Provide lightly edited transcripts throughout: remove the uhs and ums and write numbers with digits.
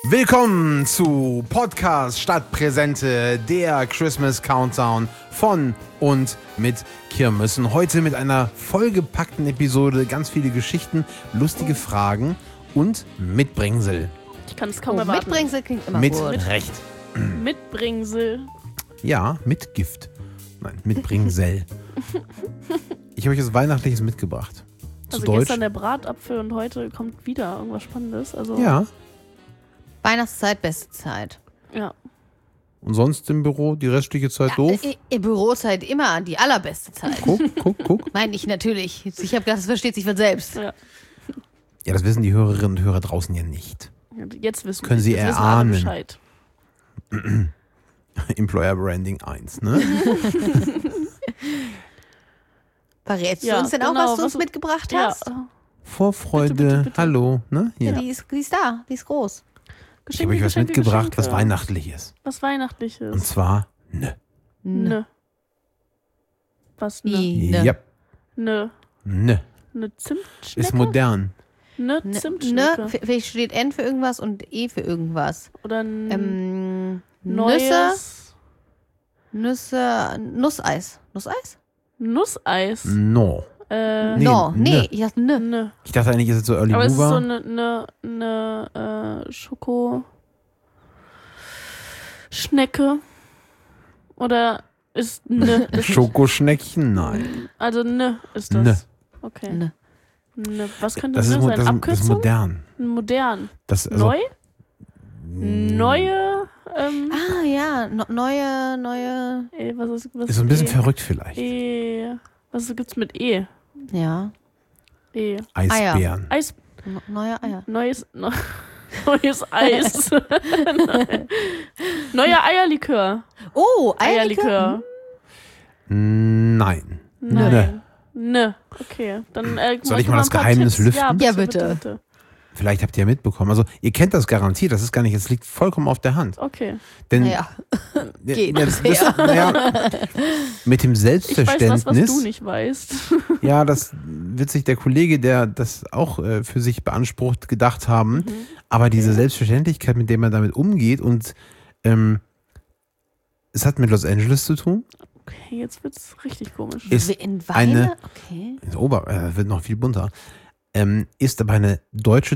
Willkommen zu Podcast Stadtpräsente, der Christmas Countdown von und mit Kirmessen. Heute mit einer vollgepackten Episode, ganz viele Geschichten, lustige Fragen und Mitbringsel. Ich kann es kaum erwarten. Mitbringsel klingt immer Mit gut. Recht. Mitbringsel. Ja, mit Gift. Nein, Mitbringsel. Ich habe euch was Weihnachtliches mitgebracht. Zu Also Deutsch. gestern der Bratapfel und heute kommt wieder irgendwas Spannendes. Also, Ja. Weihnachtszeit, beste Zeit. Ja. Und sonst im Büro die restliche Zeit doof? Bürozeit immer die allerbeste Zeit. Guck. Nein, ich natürlich. Ich habe gedacht, das versteht sich von selbst. Ja. Ja, das wissen die Hörerinnen und Hörer draußen ja nicht. Jetzt wissen Können Sie jetzt wissen alle erahnen. Bescheid. Employer Branding 1, ne? Verrätst Ja, du uns denn auch, genau, was du uns was- mitgebracht Ja. hast? Vorfreude, Bitte. hallo, ne? Ja, Hier. die ist da, die ist groß. Ich habe euch was mitgebracht, was Geschenke. weihnachtlich ist. Was Weihnachtliches. Und zwar, ne. Nö. Was ne? Wie? Ne. Ja, Ne. ne. Ne Zimtschnecke? Ist modern. Ne Ne, Zimtschnecke. vielleicht steht N für irgendwas und E für irgendwas. Oder ein Nüsse, neues Nusseis. Nusseis? Nusseis. No. Nee, No, ne. nee, ich dachte ne. Ne. Ich dachte eigentlich, ist es so Early Aber es ist so Mover. eine Schoko-Schnecke. Oder ist ne? Schokoschneckchen? Nein. Also ne ist das. Ne. Okay. Ne. Ne. Was könnte Das das ist, sein? das ist Abkürzung? modern. Modern. Das, also, Neu? Neue. Ah ja, neue. Was Ist so ein bisschen E? verrückt vielleicht. Was gibt's mit E? Ja, E. Eisbären. Eis. neue Eier. Neues Eis. Neuer Eierlikör. Oh, Eierlikör. Nein. Nein. Ne. Okay. Dann Soll ich mal mal das ein paar Geheimnis Tipps. lüften? Ja, bitte. bitte. Vielleicht habt ihr ja mitbekommen. Also, ihr kennt das garantiert. Das ist gar nicht, es liegt vollkommen auf der Hand. Okay. Denn Naja, geht naja, mit dem Ich weiß Selbstverständnis. was du nicht weißt. Ja, das wird sich der Kollege, der das auch für sich beansprucht, gedacht haben. Aber diese Selbstverständlichkeit, mit der man damit umgeht und es hat mit Los Angeles zu tun. Okay, jetzt wird's richtig komisch. Ist in eine- Weine? Okay. Wird noch viel bunter. Ist aber ein deutsches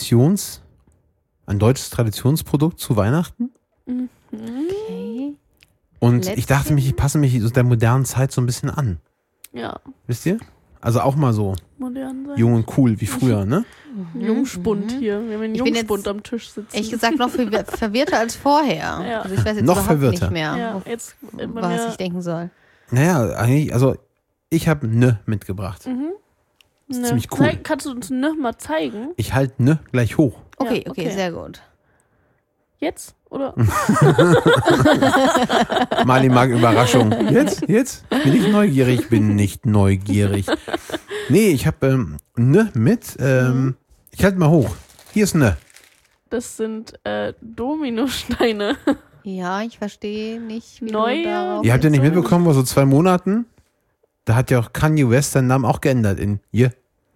Traditionsprodukt zu Weihnachten. Okay. Und ich dachte mich, ich passe mich so der modernen Zeit so ein bisschen an. Ja, Wisst ihr? Also auch mal so modern sein. jung und cool wie früher, ne? Jungspund hier. Wir haben einen Ich bin Jungspund jetzt am Tisch sitzen. Ehrlich gesagt noch verwirrter als vorher. Ja. Also ich weiß jetzt Noch überhaupt verwirrter. nicht mehr, ja, jetzt bei was mir. ich denken soll. Naja, eigentlich, also ich habe ne mitgebracht. ist ziemlich cool. Kannst du uns noch mal zeigen? Ich halte ne gleich hoch. Okay, Ja, okay, okay. sehr gut. Jetzt? Oder? Mali mag Überraschung. Jetzt? Bin ich neugierig? Bin nicht neugierig. Nee, ich habe ne mit. Ich halte mal hoch. Hier ist ne. Das sind Dominosteine. Ja, ich verstehe nicht, wie Neue? du darauf... Ihr habt ja nicht so- mitbekommen, vor so 2 Monaten, da hat ja auch Kanye West seinen Namen auch geändert in Je.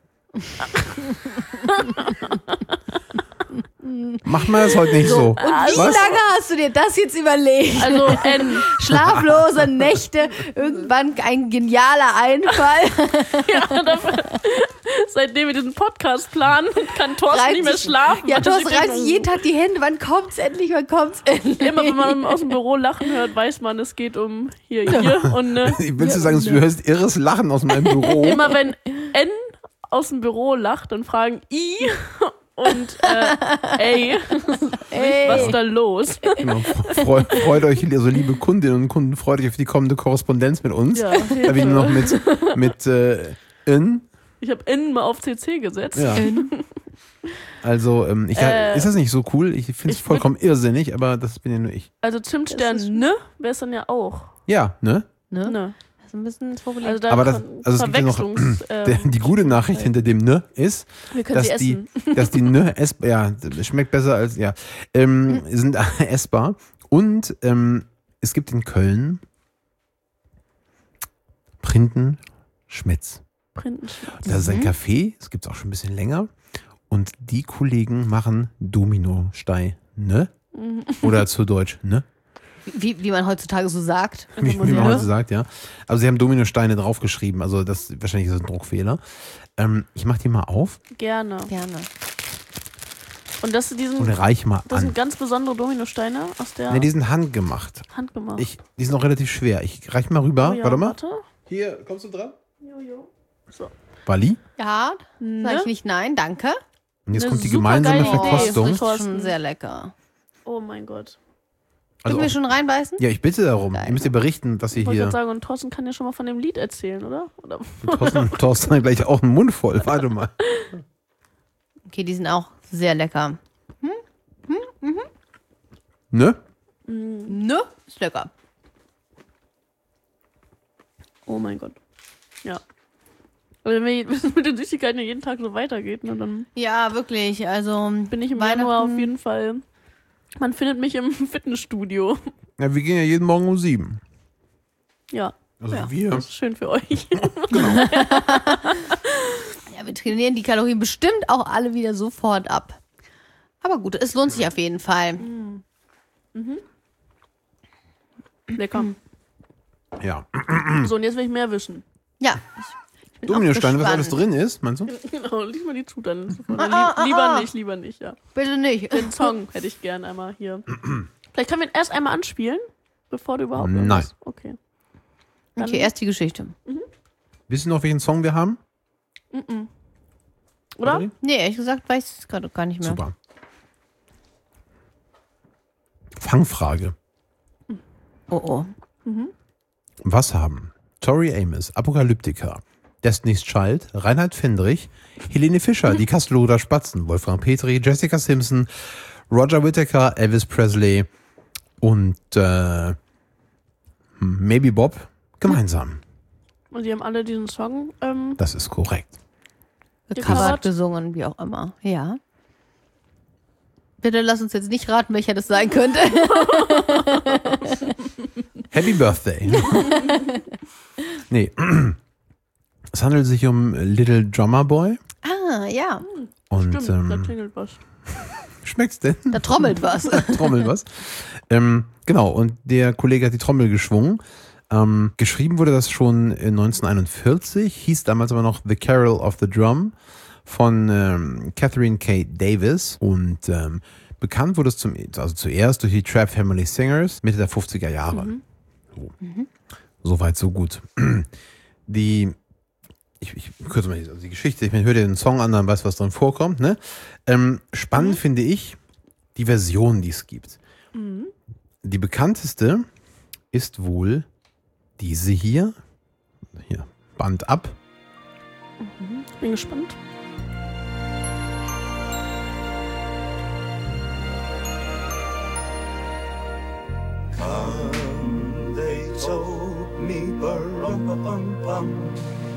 Mach mal das heute nicht so. Und wie Was? lange hast du dir das jetzt überlegt? Also N. Schlaflose Nächte, irgendwann ein genialer Einfall. Ja, dafür, seitdem wir diesen Podcast planen, kann Thorsten nicht mehr schlafen. Ja, weil Thorsten steht reißt sich jeden Tag die Hände. Wann kommt's endlich? Immer wenn man aus dem Büro lachen hört, weiß man, es geht um hier und ne. Willst du sagen, du hörst irres Lachen aus meinem Büro? Immer wenn N aus dem Büro lacht, dann fragen I und ey, was ist da los? Genau. Freut euch, also liebe Kundinnen und Kunden, freut euch auf die kommende Korrespondenz mit uns. Ja, Da habe ich nur noch mit in. ich habe N mal auf CC gesetzt. Ja. Also, ist das nicht so cool? Ich finde es ich vollkommen irrsinnig, aber das bin ja nur ich. Also Zimtstern ne wäre es dann ja auch. Ja, ne? Ne? Ne. Das ist ein bisschen das Problem. Also da Aber das- also es gibt ja noch- Verwechslungs. Die gute Nachricht hinter dem ne ist, wir können sie dass essen. dass die ne essbar, ja, schmeckt besser als, ja, sind essbar. Und es gibt in Köln Printen-Schmitz. Printenschmerz. Das ist ein Café, es gibt es auch schon ein bisschen länger. Und die Kollegen machen Dominosteine. ne? Oder zu Deutsch, ne? Wie man heutzutage so sagt. Wie man heute sagt, ja. Also sie haben Dominosteine draufgeschrieben, also wahrscheinlich ist das ein Druckfehler. Ich mach die mal auf Gerne. Und das und reich mal das an. sind ganz besondere Dominosteine aus der Ne, die sind handgemacht. Handgemacht. Die sind auch relativ schwer. Ich reich mal rüber. Oh ja, Warte mal. Warte. Hier, kommst du dran? Jojo. So. Bali? Ja, sag ich nicht nein, danke. Und jetzt Eine kommt die supergeile gemeinsame Idee. Verkostung. Das Thorsten. ist schon sehr lecker. Oh mein Gott. Also Dürfen wir auch, schon reinbeißen? ja, ich bitte darum. Geil. Ihr müsst ihr berichten, dass ihr Ich wollte hier... gerade sagen, und Thorsten kann ja schon mal von dem Lied erzählen, oder? Thorsten hat gleich auch einen Mund voll. Warte mal. Okay, die sind auch sehr lecker. Ne? Ne? Ist lecker. Oh mein Gott. Ja. Aber wenn es mit den Süßigkeiten jeden Tag so weitergeht, ne, dann Ja, wirklich. Also bin ich im Weihnachten- Januar auf jeden Fall. Man findet mich im Fitnessstudio. Ja, wir gehen ja jeden Morgen um 7. Ja. Also Ja, wir. das ist schön für euch. Ja, wir trainieren die Kalorien bestimmt auch alle wieder sofort ab. Aber gut, es lohnt sich auf jeden Fall. Lecker. Ja. So, und jetzt will ich mehr wissen. Ja. Ich bin auch Dominosteine, was gespannt. alles drin ist, meinst du? Genau, lies mal die Zutaten. Lieber nicht, ja. Bitte nicht. Den Song hätte ich gern einmal hier. Vielleicht können wir ihn erst einmal anspielen, bevor du überhaupt Nein. irgendwas- Okay. Dann- Okay, erst die Geschichte. Wissen noch, welchen Song wir haben? Oder? Batterie? Nee, ehrlich gesagt weiß ich es gerade gar nicht mehr. Super. Fangfrage. Oh oh. Was haben Tori Amos, Apokalyptika, Destiny's Child, Reinhard Fendrich, Helene Fischer, die Kastelruther Spatzen, Wolfgang Petri, Jessica Simpson, Roger Whittaker, Elvis Presley und Maybe Bob gemeinsam? Und die haben alle diesen Song. Das ist korrekt. Gecovert, Gecovert. gesungen, wie auch immer. Ja. Bitte lass uns jetzt nicht raten, welcher das sein könnte. Happy Birthday. Nee. Es handelt sich um Little Drummer Boy. Ah, ja. Und Stimmt, da klingelt was. schmeckt's denn? Da trommelt was. Trommel was. Genau, und der Kollege hat die Trommel geschwungen. Geschrieben wurde das schon 1941, hieß damals aber noch The Carol of the Drum von Catherine K. Davis und bekannt wurde es zuerst durch die Trap Family Singers Mitte der 50er Jahre. So. Soweit, so gut. Ich kürze mal die Geschichte, ich meine, hör dir den Song an, dann weißt du, was drin vorkommt. Ne? Spannend finde ich die Version, die es gibt. Die bekannteste ist wohl diese hier. Hier, Band ab. Ich bin gespannt. They told me, bum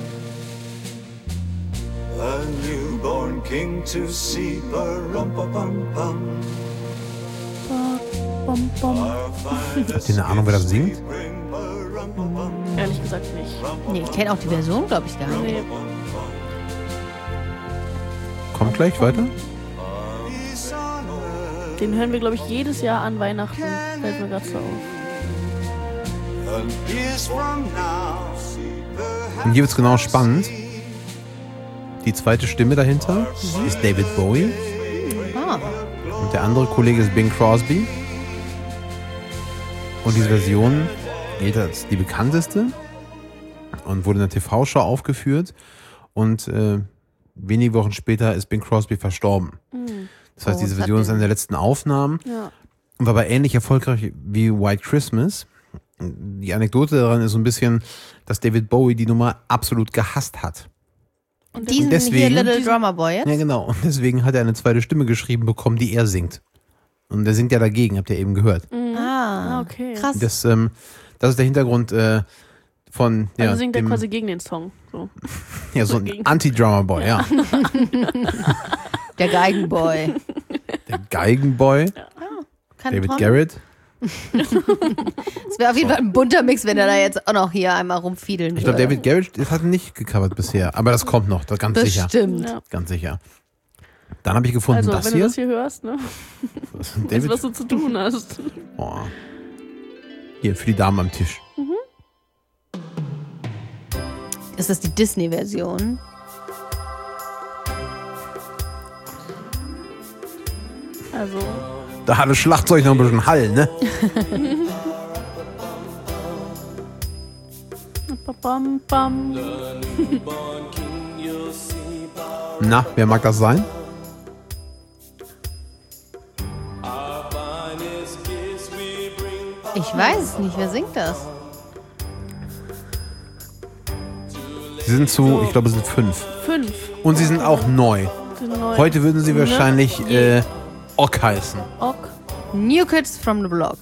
a newborn king to see, bum Habt ihr eine Ahnung, wer das singt? Ehrlich gesagt nicht. Nee, ich kenne auch die Version, glaube ich, gar nicht. Nee. Kommt gleich weiter. Den hören wir, glaube ich, jedes Jahr an Weihnachten. Fällt mir gerade so auf. Und hier wird es genau spannend. Die zweite Stimme dahinter ist David Bowie Ah, und der andere Kollege ist Bing Crosby. Und diese Version gilt als die bekannteste und wurde in der TV-Show aufgeführt. Und wenige Wochen später ist Bing Crosby verstorben. Das heißt, Oh, diese was Version hat ist eine der letzten Aufnahmen Ja. und war aber ähnlich erfolgreich wie White Christmas. Die Anekdote daran ist so ein bisschen, dass David Bowie die Nummer absolut gehasst hat. Und diesen deswegen- hier Little Drummer Boy jetzt? Ja, genau. Und deswegen hat er eine zweite Stimme geschrieben bekommen, die er singt. Und der singt ja dagegen, habt ihr eben gehört. Ah, okay. krass. Das ist der Hintergrund von Also singt er dem, quasi gegen den Song. So. ja, so ein dagegen. Anti-Drummer-Boy, ja. Der Geigenboy. Der Geigenboy, Keine David Trommel? Garrett. Es wäre auf jeden Fall ein bunter Mix, wenn er da jetzt auch noch hier einmal rumfiedeln Ich glaube, würde. David Garrett hat ihn nicht gecovert bisher, aber das kommt noch, das ganz sicher. Bestimmt. Ja. Ganz sicher. Dann habe ich gefunden, Also, das wenn hier. du das hier hörst, ne? Weißt, David, was du zu tun hast. oh. Hier, für die Damen am Tisch. Ist das die Disney-Version? Also, Da hat das Schlagzeug noch ein bisschen Hall, ne? bam, bam. Na, wer mag das sein? Ich weiß es nicht. Wer singt das? Sie sind ich glaube, es sind 5. 5. Und sie sind auch neu. Heute würden sie wahrscheinlich Ock heißen. Ok. New Kids from the Block.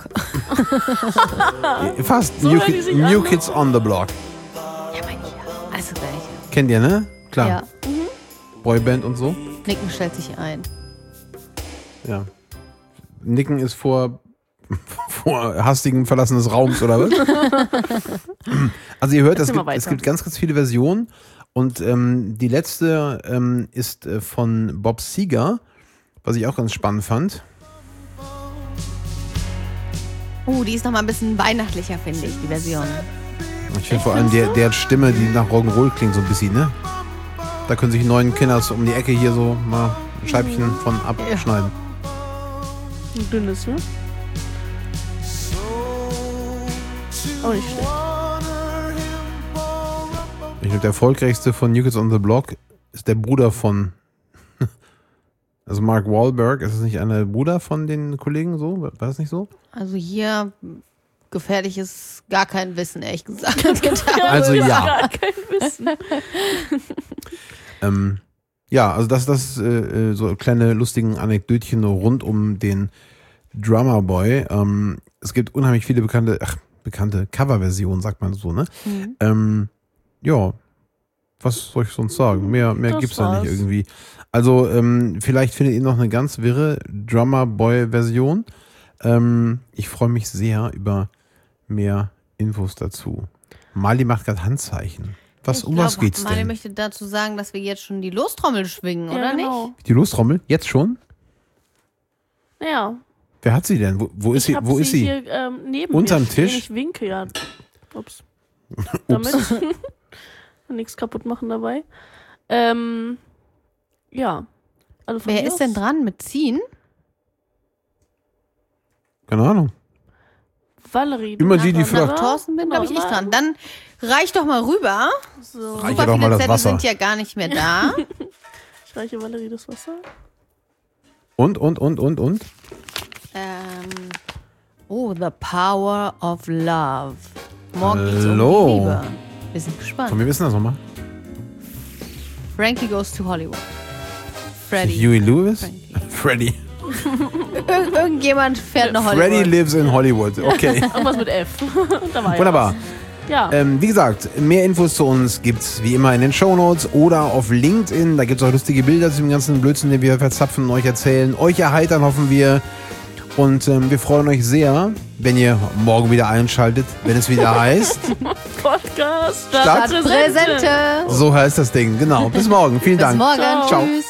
Fast. So New, hören die sich New an. Kids on the Block. Ja, mein Gott. Also gleich. Kennt ihr, ne? Klar. Ja. Boyband und so. Nicken stellt sich ein. Ja. Nicken ist vor hastigem Verlassen des Raums, oder was? Also ihr hört, Erzähl mal es weiter. gibt ganz, ganz viele Versionen. Und die letzte ist von Bob Seger, was ich auch ganz spannend fand. Die ist noch mal ein bisschen weihnachtlicher, finde ich, die Version. Ich finde vor allem, der hat Stimme, die nach Rock'n'Roll klingt so ein bisschen, ne? Da können sich 9 Kinders um die Ecke hier so mal ein Scheibchen von abschneiden. Ein dünnes, ne? Auch nicht schlecht. Ich glaube, der erfolgreichste von New Kids on the Block ist der Bruder von also Mark Wahlberg. Ist das nicht einer Bruder von den Kollegen so? War das nicht so? Also hier gefährliches gar kein Wissen, ehrlich gesagt. Also ja. Gar kein Wissen. Ja, also das so kleine lustigen Anekdötchen rund um den Drummer Boy. Es gibt unheimlich viele bekannte Coverversionen, sagt man so, ne? Ja, was soll ich sonst sagen? Mehr Das gibt's da nicht war's. irgendwie. Also vielleicht findet ihr noch eine ganz wirre Drummer Boy Version. Ich freue mich sehr über mehr Infos dazu. Mali macht gerade Handzeichen. Um was geht's Mali denn? möchte dazu sagen, dass wir jetzt schon die Lostrommel schwingen, oder genau. Die Lostrommel? Jetzt schon? Ja. Wer hat sie denn? Wo ist sie? Wo ist sie? Hier, neben Unterm mir Tisch? stehen. Ich winke, ja. Ups. Damit. Nichts kaputt machen dabei. Ja. Also von Wer mir ist denn aus- dran mit Ziehen? Keine Ahnung. Valerie. Immer die, die Nachher, fragt. oder? Thorsten bin, glaube ich, Genau, ich dran. Dann reich doch mal rüber. So. Reich Super doch mal viele das Zettel Wasser. sind ja gar nicht mehr da. Ich reiche Valerie das Wasser. Und? The Power of Love. Morgen geht's um Hallo. die Liebe. Wir sind Von gespannt. mir wissen das nochmal. Frankie goes to Hollywood. Freddy. Huey Lewis? Frankie. Freddy. Irgendjemand fährt nach Hollywood. Freddy lives in Hollywood. Okay. Irgendwas mit F. Da war ja Wunderbar. was. Ja. Wie gesagt, mehr Infos zu uns gibt's wie immer in den Shownotes oder auf LinkedIn. Da gibt's auch lustige Bilder zu dem ganzen Blödsinn, den wir verzapfen und euch erzählen. Euch erheitern, hoffen wir. Und wir freuen euch sehr, wenn ihr morgen wieder einschaltet, wenn es wieder heißt. Podcast. Stadt- Präsente. So heißt das Ding. Genau. Bis morgen. Vielen Bis Dank. morgen. Ciao. Tschüss.